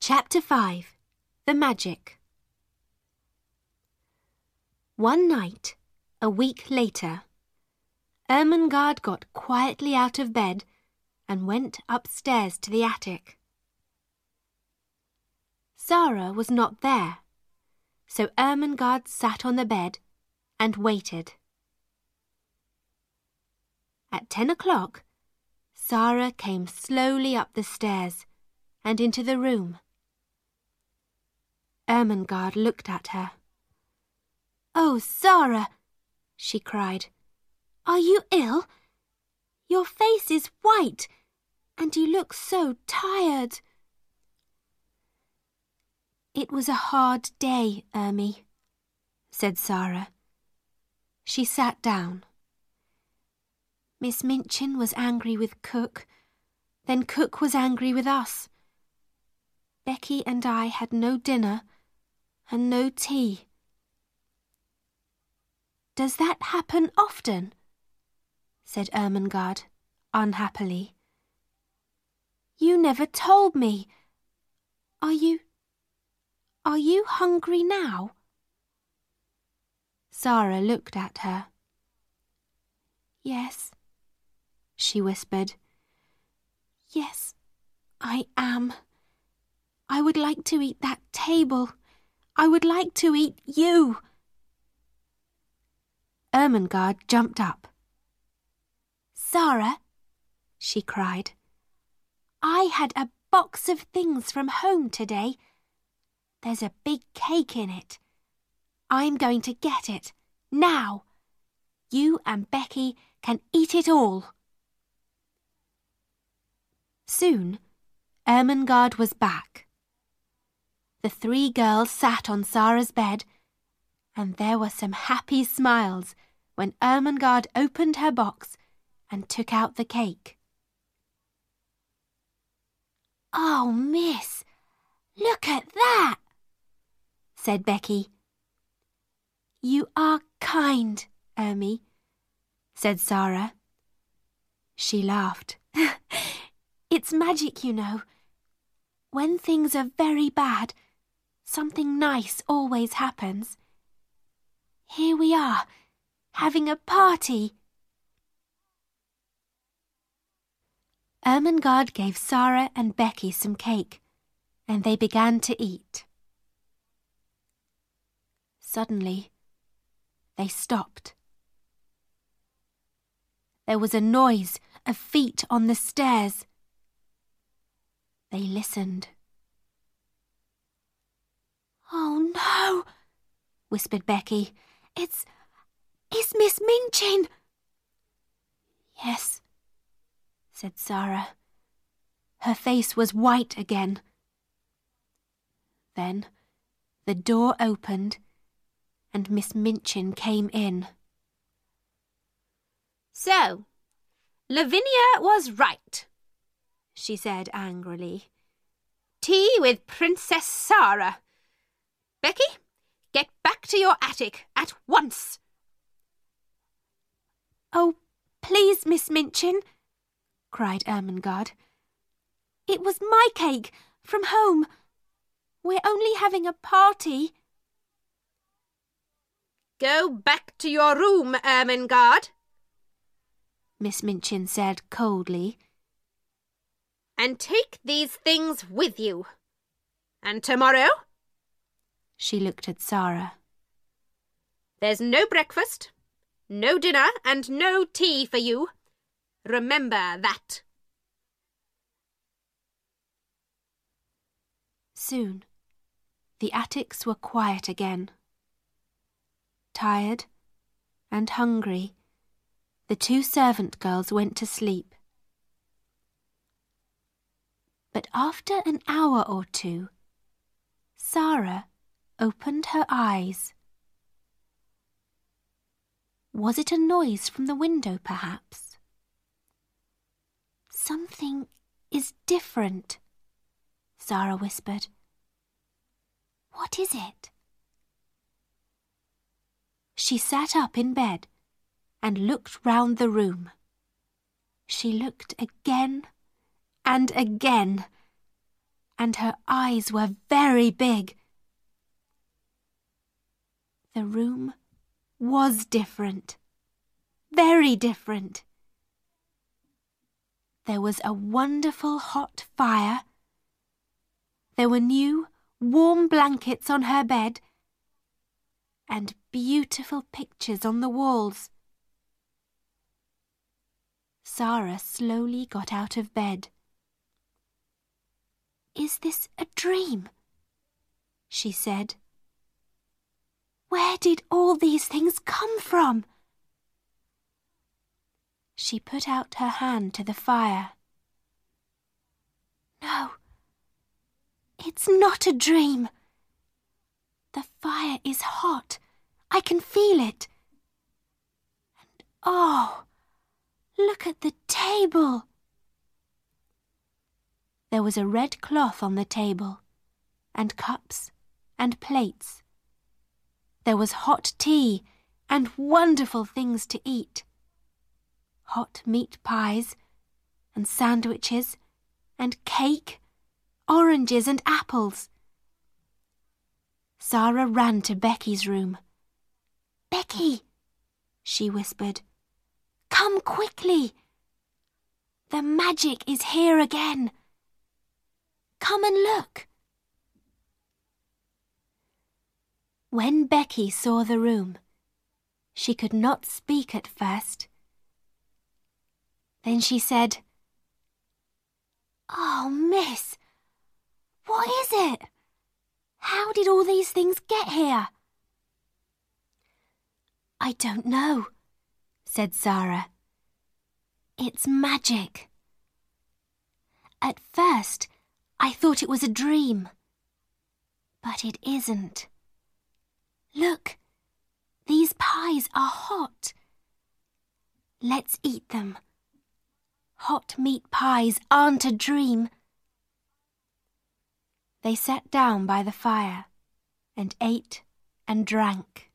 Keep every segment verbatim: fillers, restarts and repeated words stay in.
Chapter five. The Magic. One night, a week later, Ermengarde got quietly out of bed and went upstairs to the attic. Zara was not there, so Ermengarde sat on the bed and waited. At ten o'clock, Zara came slowly up the stairs and into the room. Ermengarde looked at her. "Oh, Zara," she cried, "are you ill? Your face is white, and you look so tired." "It was a hard day, Ermi," said Zara. She sat down. "Miss Minchin was angry with Cook, then Cook was angry with us. Becky and I had no dinner and no tea." "Does that happen often?" said Ermengarde, unhappily. "You never told me. Are you... are you hungry now?" Zara looked at her. "Yes," she whispered. "Yes, I am. I would like to eat that table. I would like to eat you." Ermengarde jumped up. "Zara," she cried, "I had a box of things from home today. There's a big cake in it. I'm going to get it, now. You and Becky can eat it all." Soon, Ermengarde was back. The three girls sat on Zara's bed, and there were some happy smiles when Ermengarde opened her box and took out the cake. "Oh, miss, look at that," said Becky. "You are kind, Ermi," said Zara. She laughed. "It's magic, you know. When things are very bad, something nice always happens. Here we are, having a party." Ermengarde gave Zara and Becky some cake, and they began to eat. Suddenly, they stopped. There was a noise of feet on the stairs. They listened. "Oh, no," whispered Becky. It's... it's Miss Minchin." "Yes," said Zara. Her face was white again. Then the door opened and Miss Minchin came in. "So, Lavinia was right," she said angrily. "Tea with Princess Zara. Becky, get back to your attic at once." "Oh, please, Miss Minchin," cried Ermengarde. "It was my cake, from home. We're only having a party." "Go back to your room, Ermengarde," Miss Minchin said coldly. "And take these things with you. And tomorrow," she looked at Zara, "there's no breakfast, no dinner, and no tea for you. Remember that." Soon, the attics were quiet again. Tired and hungry, the two servant girls went to sleep. But after an hour or two, Zara opened her eyes. Was it a noise from the window, perhaps? "Something is different," Zara whispered. "What is it?" She sat up in bed and looked round the room. She looked again and again. and her eyes were very big. The room was different, very different. There was a wonderful hot fire. There were new, warm blankets on her bed, and beautiful pictures on the walls. Sara slowly got out of bed. "Is this a dream?" she said. "Where did all these things come from?" She put out her hand to the fire. "No, it's not a dream. The fire is hot. I can feel it. And oh, look at the table." There was a red cloth on the table, and cups and plates. There was hot tea and wonderful things to eat. Hot meat pies and sandwiches and cake, oranges and apples. Sara ran to Becky's room. "Becky," she whispered, "come quickly. The magic is here again. Come and look." When Becky saw the room, she could not speak at first. Then she said, "Oh, miss, what is it? How did all these things get here?" "I don't know," said Sara. "It's magic. At first, I thought it was a dream. But it isn't. Look, these pies are hot. Let's eat them. Hot meat pies aren't a dream." They sat down by the fire and ate and drank.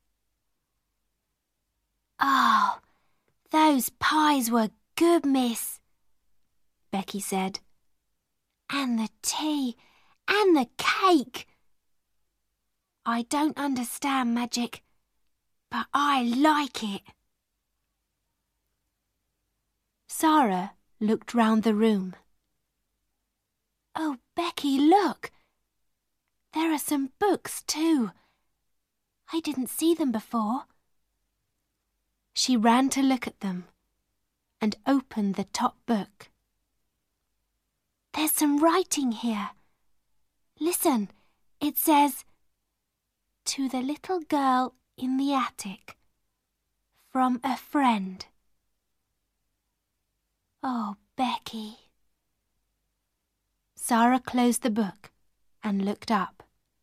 "Oh, those pies were good, miss," Becky said. "And the tea and the cake. I don't understand magic, but I like it." Sara looked round the room. "Oh, Becky, look! There are some books too. I didn't see them before." She ran to look at them and opened the top book. "There's some writing here. Listen, it says, 'To the little girl in the attic, from a friend.' Oh, Becky." Sara closed the book and looked up.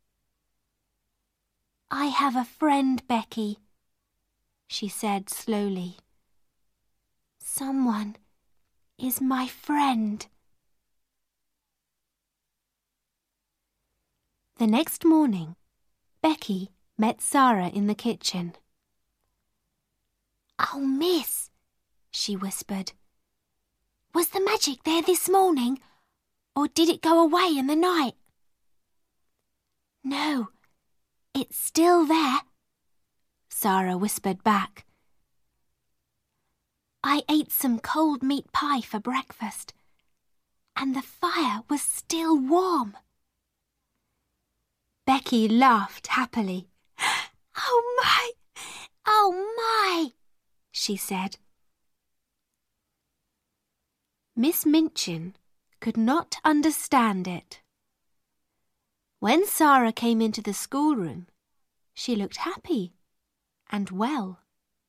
"I have a friend, Becky," she said slowly. "Someone is my friend." The next morning, Becky met Sara in the kitchen. "Oh, miss," she whispered, "was the magic there this morning, or did it go away in the night?" "No, it's still there," Sara whispered back. "I ate some cold meat pie for breakfast, and the fire was still warm." Becky laughed happily. "Oh my, oh my," she said. Miss Minchin could not understand it. When Sara came into the schoolroom, she looked happy and well.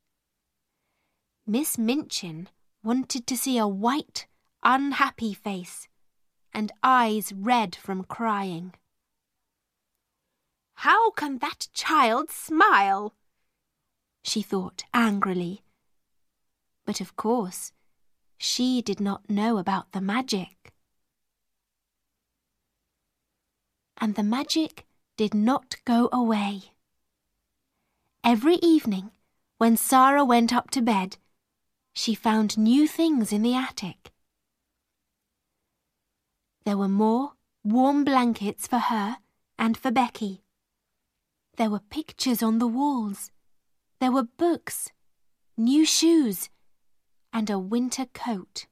Miss Minchin wanted to see a white, unhappy face and eyes red from crying. "How can that child smile?" she thought angrily. But of course, she did not know about the magic. And the magic did not go away. Every evening, when Sara went up to bed, she found new things in the attic. There were more warm blankets for her and for Becky. There were pictures on the walls. There were books, new shoes, and a winter coat.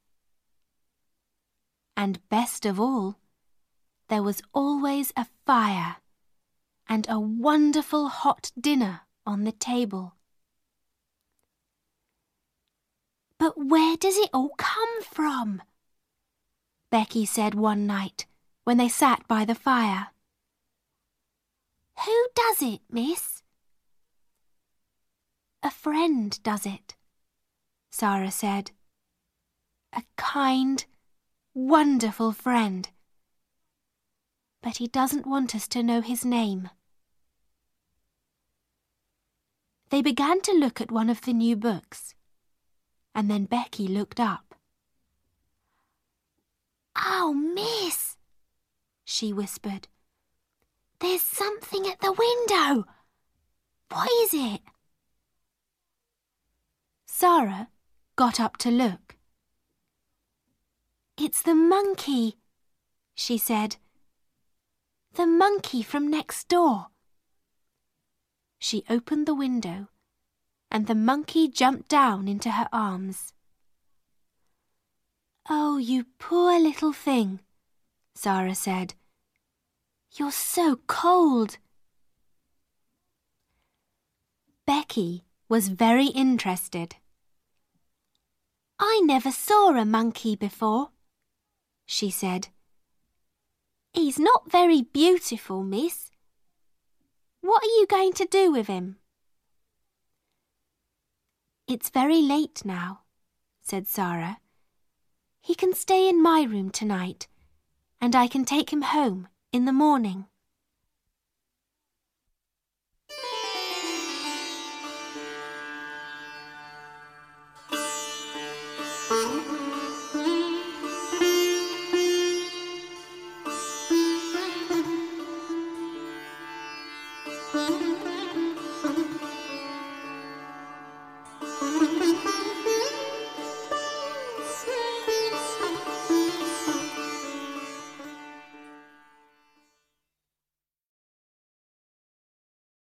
And best of all, there was always a fire and a wonderful hot dinner on the table. "But where does it all come from?" Becky said one night when they sat by the fire. "Who does it, miss?" "A friend does it," Sara said. "A kind, wonderful friend. But he doesn't want us to know his name." They began to look at one of the new books, and then Becky looked up. "Oh, miss," she whispered, "there's something at the window. What is it?" Sara got up to look. "It's the monkey," she said. "The monkey from next door." She opened the window, and the monkey jumped down into her arms. "Oh, you poor little thing," Sara said. "You're so cold." Becky was very interested. "I never saw a monkey before," she said. "He's not very beautiful, miss. What are you going to do with him?" "It's very late now," said Sara. "He can stay in my room tonight, and I can take him home in the morning." Thank you.